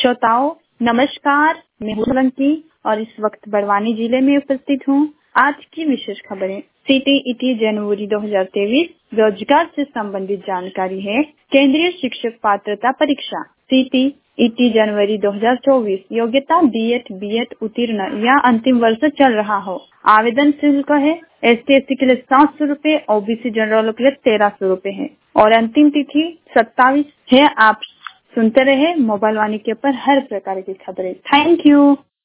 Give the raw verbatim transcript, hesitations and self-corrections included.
श्रोताओं नमस्कार, मैं हूँ सोलंकी और इस वक्त बड़वानी जिले में उपस्थित हूँ। आज की विशेष खबरें सीटीईटी जनवरी दो हज़ार तेईस रोजगार से संबंधित जानकारी है। केंद्रीय शिक्षक पात्रता परीक्षा सीटीईटी जनवरी दो हज़ार चौबीस योग्यता बीएड बीएड उत्तीर्ण या अंतिम वर्ष चल रहा हो। आवेदन शुल्क है एसटी एससी के लिए सात सौ रूपए, ओबीसी जनरल के लिए तेरह सौ रूपए है और अंतिम तिथि सत्ताईस है। आप सुनते रहे मोबाइल वाणी के ऊपर हर प्रकार की खबरें। Thank you.